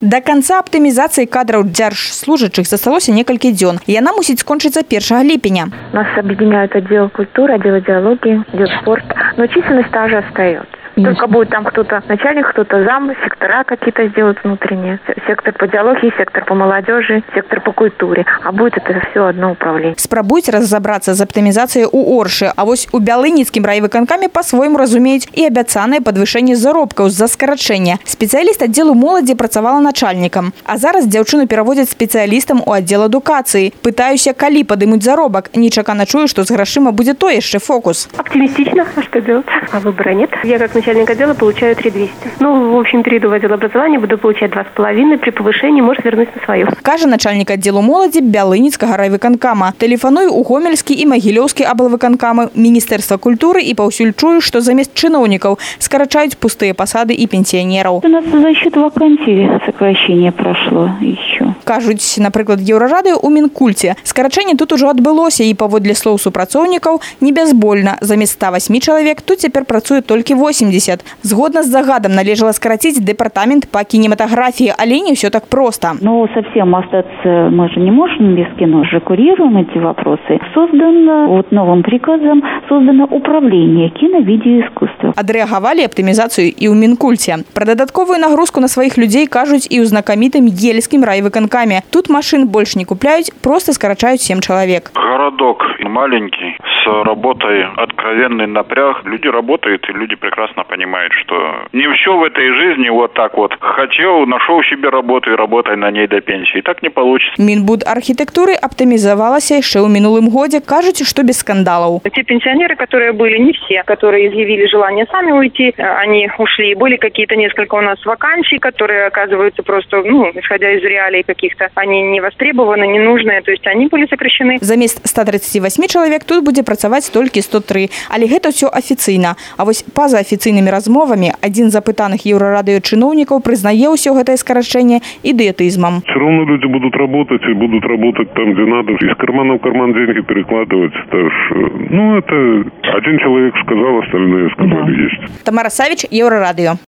До конца оптимизации кадров держслужащих засталося некалькі дзён. Яна мусіць скончыцца 1 ліпеня. Нас объединяют отдел культуры, отдел идеологии, отдел спорта, но численность та же остается. Только будет там кто-то начальник, кто-то зам, сектора какие-то сделают внутренние. Сектор по диалогии, сектор по молодежи, сектор по культуре. А будет это все одно управление. Спрабуюць разобраться з аптымізацыяй у Оршы. А вось у Бялыніцкім райвыканкаме по-свойму разумеюць і абяцанае падвышэнне заробкаў з-за скарачэння. Спецыяліст аддзелу моладзі працавала начальнікам. А зараз дзяўчыну пераводзяць спецыялістам у аддзел адукацыі. Пытаюся, калі падымуць заробак. Нечакана чую, што з грашыма будзе то яшчэ фокус. Оптимистично. А что делать? А выбора нет. Я как начальник отдела получаю 3200. Ну, в общем, перейду в отдел образования, буду получать 2,5. При повышении может вернусь на свое. Кажа начальник аддзелу моладзі Бялыніцкага райвыканкама. Тэлефаную ў Гомельскі і Магілёўскі аблвыканкамы, Міністэрства культуры і паўсюль чую, што замест чыноўнікаў скарачаюць пустыя пасады і пенсіянераў. У нас за счет вакансий сокращение прошло еще. Кажуць, напрыклад, Еўрарадыё ў Мінкульце. Скарачэнне тут ужо адбылося і паводле слоў супрацоўнікаў не бязбольна. Замест 108 чалавек тут цяпер працуе толькі 80. Згодна з загадам належала скараціць дэпартамент по кинематографии, але не все так просто. Но совсем остаться мы же не можем без кино, же курируем эти вопросы. Создано новым приказом управление кино-видеоискусства. Адрэагавалі аптымізацыю і ў Мінкульце. Пра дадатковую нагрузку на сваіх людзей кажуць і ў знакамітым Ельскім райвыканкаме. Тут машин больше не купляют, просто скорочают 7 человек. Городок маленький, с работой откровенный напряг. Люди работают, и люди прекрасно понимают, что не все в этой жизни вот так вот. Хотел, нашел себе работу и работай на ней до пенсии. Так не получится. Мінбудархітэктуры аптымізавалася яшчэ ў мінулым годзе. Кажуць, что без скандалов. Те пенсионеры, которые были, не все, которые изъявили желание сами уйти, они ушли. Были какие-то несколько у нас вакансий, которые оказываются просто, исходя из реалий каких-то, они не востребованы, не нужные, то есть они были сокращены. Замест 138 чалавек тут будзе працаваць толькі 103. Але гэта ўсё афіцыйна. А вось па-за афіцыйнымі размовамі адзін з апытаных Еўрарадыё чыноўнікаў прызнае ўсё гэтае скарачэнне ідыятызмам. Все равно люди будут работать и будут работать там, где надо. Из кармана в карман деньги перекладывать. Это один человек сказал, остальные сказали есть. Тамара Савич, Еўрарадыё.